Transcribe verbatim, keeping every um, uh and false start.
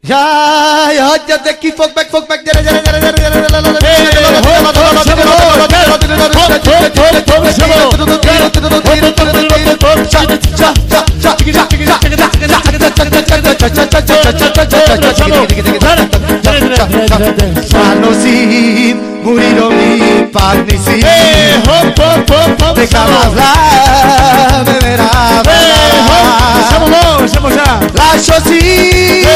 Ya, ya, ya, daqui, fuck back, fuck back. Manosi, muriromi, pagnisi. Becavas lá, beberá. Chama já. Lasciasi.